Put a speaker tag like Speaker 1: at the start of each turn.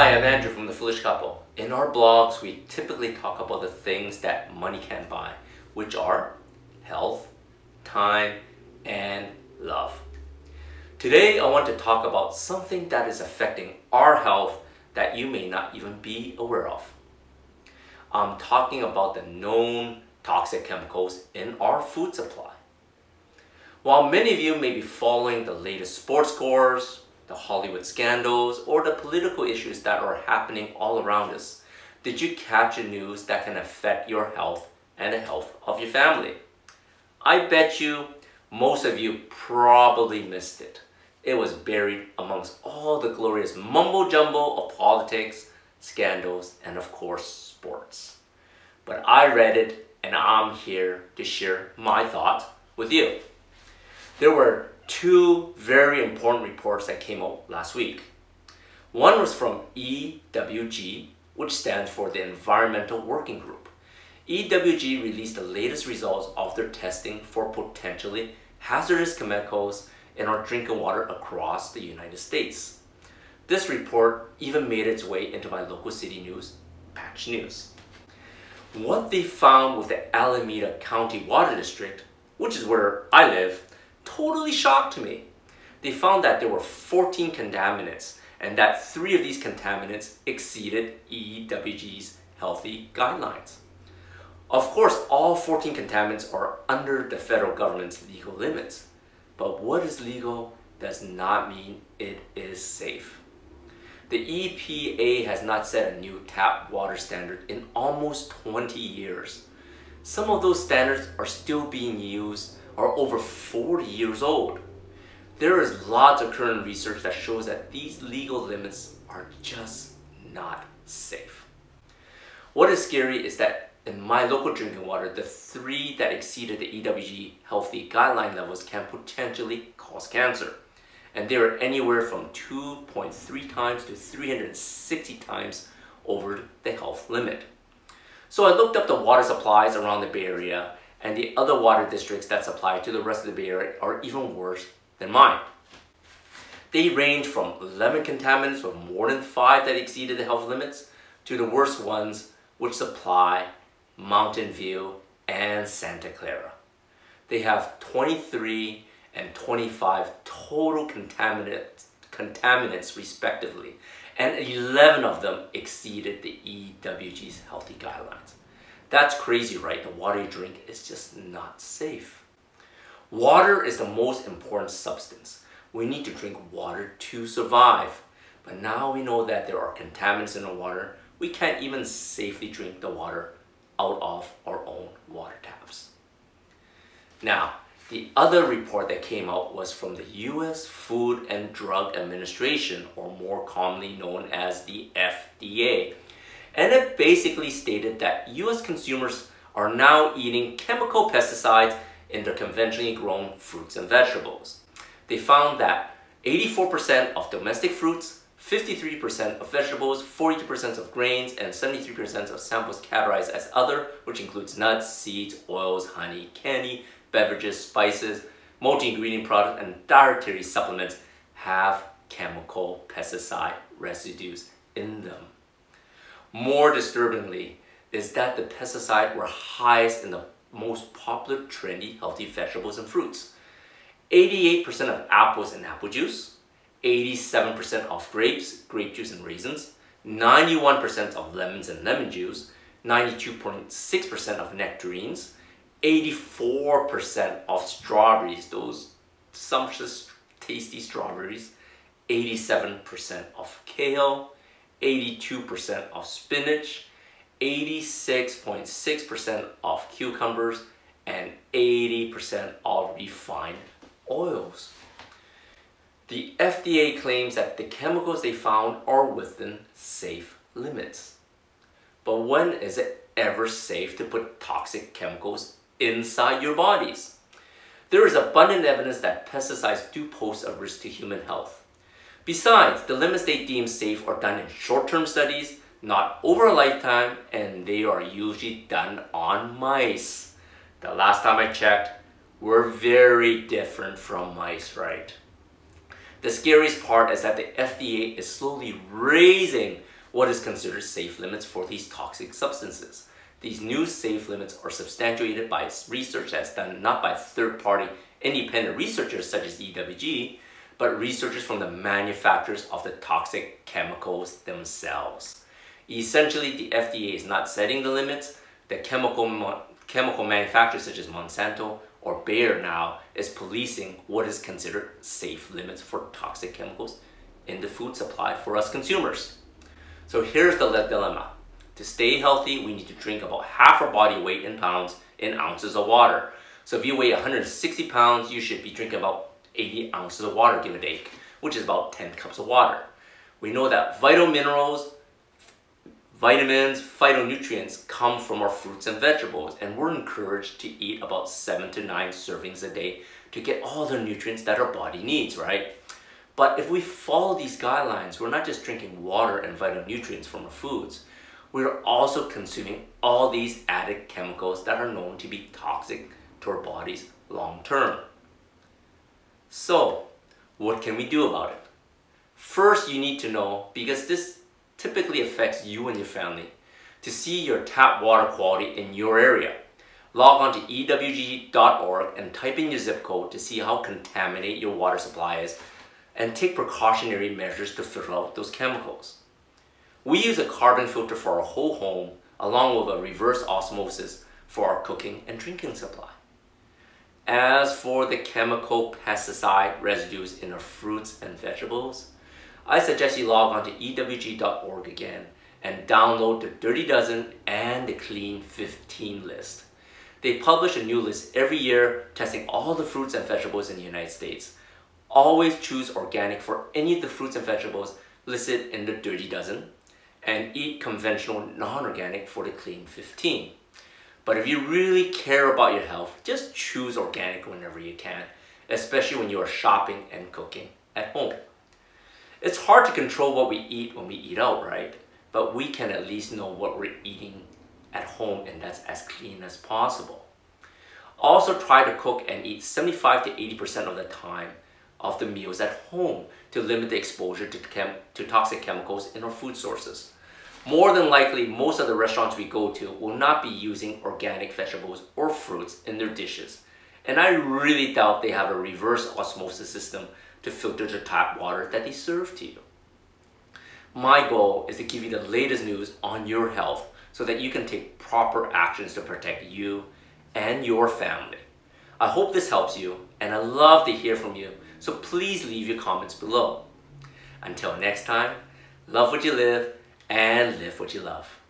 Speaker 1: Hi, I'm Andrew from The Foolish Couple. In our blogs, we typically talk about the things that money can't buy, which are health, time, and love. Today, I want to talk about something that is affecting our health that you may not even be aware of. I'm talking about the known toxic chemicals in our food supply. While many of you may be following the latest sports scores, the Hollywood scandals, or the political issues that are happening all around us, did you catch the news that can affect your health and the health of your family? I bet you most of you probably missed it. It was buried amongst all the glorious mumbo-jumbo of politics, scandals, and of course, sports. But I read it, and I'm here to share my thoughts with you. There were two very important reports that came out last week. One was from EWG, which stands for the Environmental Working Group. EWG released the latest results of their testing for potentially hazardous chemicals in our drinking water across the United States. This report even made its way into my local city news, Patch News. What they found with the Alameda County Water District, which is where I live, totally shocked me. They found that there were 14 contaminants and that 3 of these contaminants exceeded EWG's healthy guidelines. Of course, all 14 contaminants are under the federal government's legal limits, but what is legal does not mean it is safe. The EPA has not set a new tap water standard in almost 20 years. Some of those standards are still being used are over 40 years old. There is lots of current research that shows that these legal limits are just not safe. What is scary is that in my local drinking water, the 3 that exceeded the EWG healthy guideline levels can potentially cause cancer. And they are anywhere from 2.3 times to 360 times over the health limit. So I looked up the water supplies around the Bay Area, and the other water districts that supply to the rest of the Bay Area are even worse than mine. They range from 11 contaminants with more than 5 that exceeded the health limits to the worst ones, which supply Mountain View and Santa Clara. They have 23 and 25 total contaminants respectively, and 11 of them exceeded the EWG's healthy guidelines. That's crazy, right? The water you drink is just not safe. Water is the most important substance. We need to drink water to survive. But now we know that there are contaminants in the water. We can't even safely drink the water out of our own water taps. Now, the other report that came out was from the US Food and Drug Administration, or more commonly known as the FDA. And it basically stated that US consumers are now eating chemical pesticides in their conventionally grown fruits and vegetables. They found that 84% of domestic fruits, 53% of vegetables, 42% of grains, and 73% of samples categorized as other, which includes nuts, seeds, oils, honey, candy, beverages, spices, multi-ingredient products, and dietary supplements have chemical pesticide residues in them. More disturbingly is that the pesticides were highest in the most popular, trendy, healthy vegetables and fruits. 88% of apples and apple juice, 87% of grapes, grape juice and raisins, 91% of lemons and lemon juice, 92.6% of nectarines, 84% of strawberries, those sumptuous, tasty strawberries, 87% of kale, 82% of spinach, 86.6% of cucumbers, and 80% of refined oils. The FDA claims that the chemicals they found are within safe limits. But when is it ever safe to put toxic chemicals inside your bodies? There is abundant evidence that pesticides do pose a risk to human health. Besides, the limits they deem safe are done in short-term studies, not over a lifetime, and they are usually done on mice. The last time I checked, we're very different from mice, right? The scariest part is that the FDA is slowly raising what is considered safe limits for these toxic substances. These new safe limits are substantiated by research that's done not by third-party independent researchers such as EWG, but researchers from the manufacturers of the toxic chemicals themselves. Essentially, the FDA is not setting the limits. The chemical manufacturers such as Monsanto or Bayer now is policing what is considered safe limits for toxic chemicals in the food supply for us consumers. So here's the dilemma. To stay healthy, we need to drink about half our body weight in pounds in ounces of water. So if you weigh 160 pounds, you should be drinking about 80 ounces of water, give or take, which is about 10 cups of water. We know that vital minerals, vitamins, phytonutrients come from our fruits and vegetables, and we're encouraged to eat about 7 to 9 servings a day to get all the nutrients that our body needs, right? But if we follow these guidelines, we're not just drinking water and vital nutrients from our foods, we're also consuming all these added chemicals that are known to be toxic to our bodies long term. So, what can we do about it? First, you need to know, because this typically affects you and your family, to see your tap water quality in your area. Log on to ewg.org and type in your zip code to see how contaminated your water supply is and take precautionary measures to filter out those chemicals. We use a carbon filter for our whole home along with a reverse osmosis for our cooking and drinking supply. As for the chemical pesticide residues in our fruits and vegetables, I suggest you log on to ewg.org again and download the Dirty Dozen and the Clean 15 list. They publish a new list every year testing all the fruits and vegetables in the United States. Always choose organic for any of the fruits and vegetables listed in the Dirty Dozen and eat conventional non-organic for the Clean 15. But if you really care about your health, just choose organic whenever you can, especially when you are shopping and cooking at home. It's hard to control what we eat when we eat out, right? But we can at least know what we're eating at home, and that's as clean as possible. Also try to cook and eat 75 to 80% of the time of the meals at home to limit the exposure to toxic chemicals in our food sources. More than likely, most of the restaurants we go to will not be using organic vegetables or fruits in their dishes. And I really doubt they have a reverse osmosis system to filter the tap water that they serve to you. My goal is to give you the latest news on your health so that you can take proper actions to protect you and your family. I hope this helps you, and I love to hear from you, so please leave your comments below. Until next time, love what you live and live what you love.